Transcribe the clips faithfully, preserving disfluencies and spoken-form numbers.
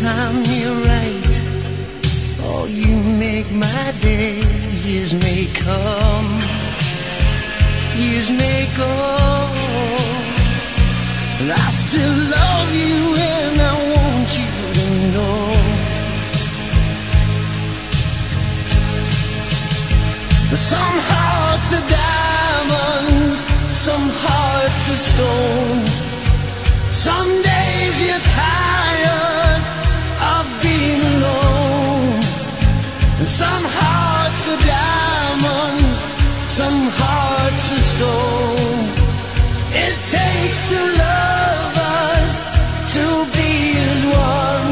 time you're right. Oh, you make my day. Years may come, years may go, but I still love you and I want you to know. Some hearts are diamonds, some hearts are stone. Some days you're tired of being alone. And some hearts are diamonds, some hearts are stone. It takes two lovers to be as one.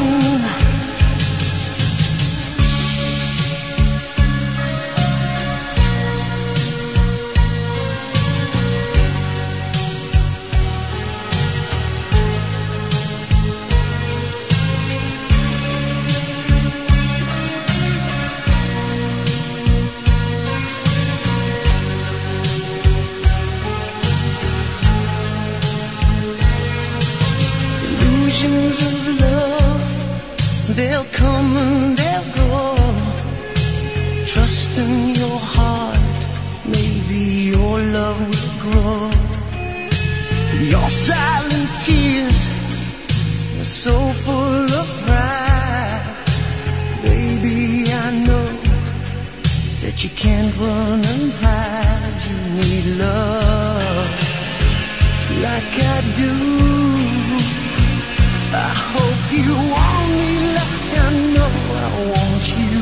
Of love, they'll come and they'll go. Trust in your heart, maybe your love will grow. Your silent tears are so full of pride. Baby, I know that you can't run and hide. You need love like I do. I hope you want me like I know I want you.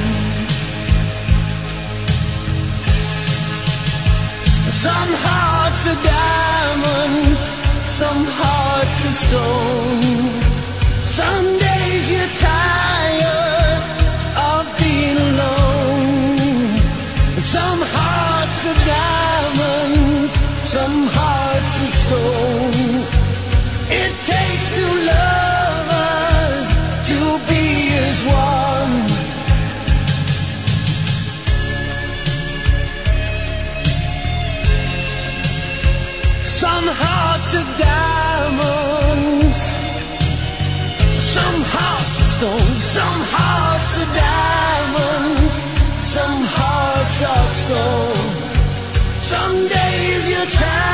Some hearts are diamonds, some hearts are stone. Some days you're tired of being alone. Some hearts are diamonds, some hearts are stone. It takes two lovers to be as one. Some hearts are diamonds, some hearts are stone. Some hearts are diamonds, some hearts are stone. Some days you're tired